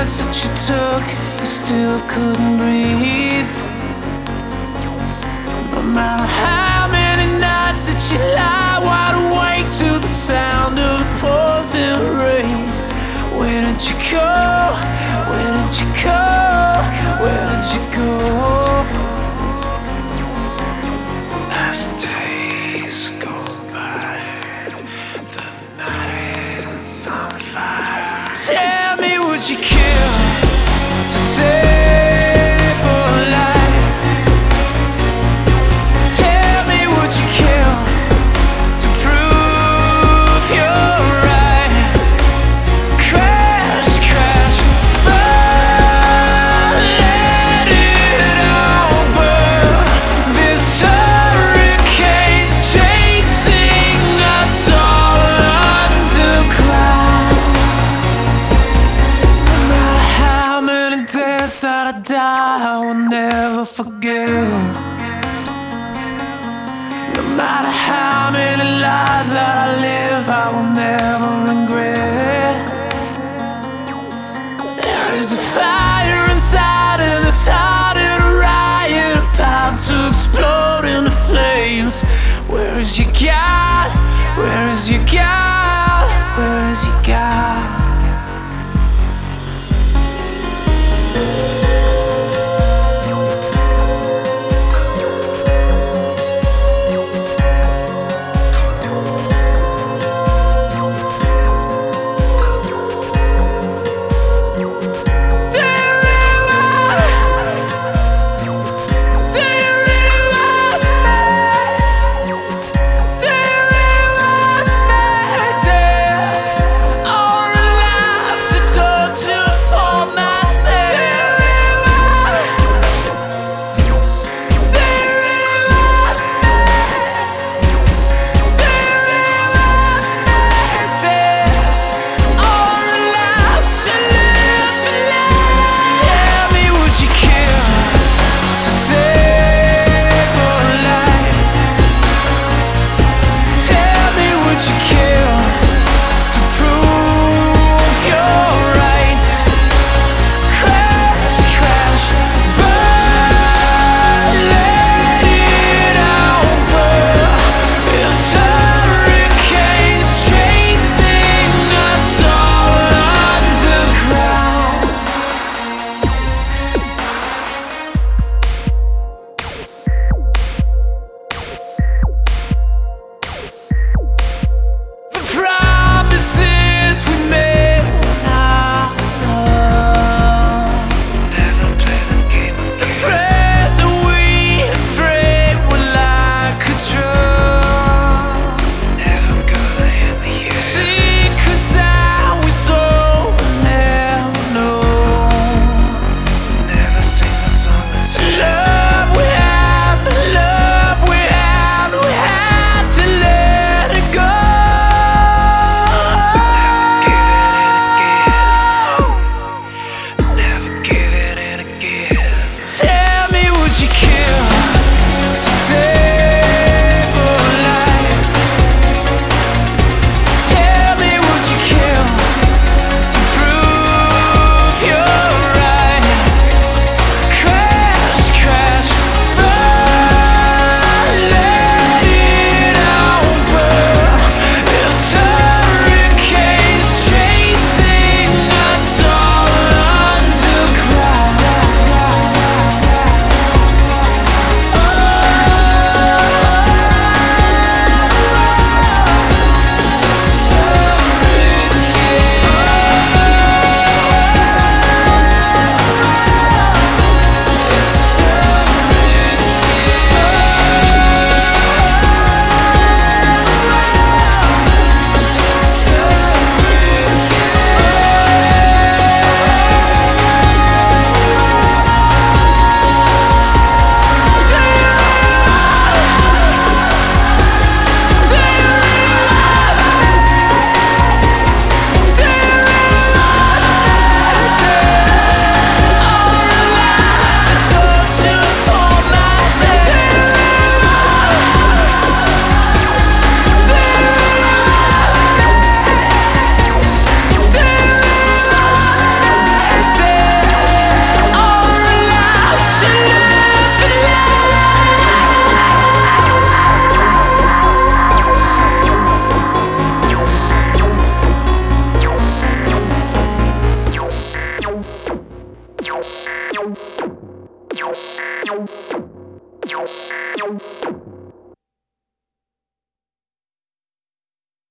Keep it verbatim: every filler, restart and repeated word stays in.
breaths that you took, you still couldn't breathe. No matter how many nights that you lie wide awake to the sound of the pouring rain. Where did you go? Where did you go? Where did you go? As days go by, the night's on fire. Tell me, would you kill to save a life? Tell me, would you kill to prove you're right? Crash, crash, burn, let it all burn. This hurricane's chasing us all underground. No matter how many deaths that I die, I will never forget. No matter how many lies that I live, I will never regret. There is a fire inside and it's harder to riot, about to explode into flames. Where is your God? Where is your God? Where is your God? Thank you.